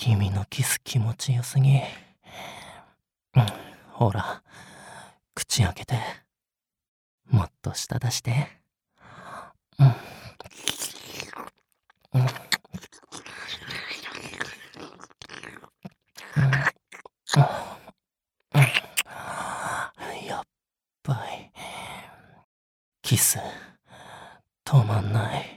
君のキス気持ちよすぎ。ほら、口開けて。もっと舌出して。やっばい。キス、止まんない。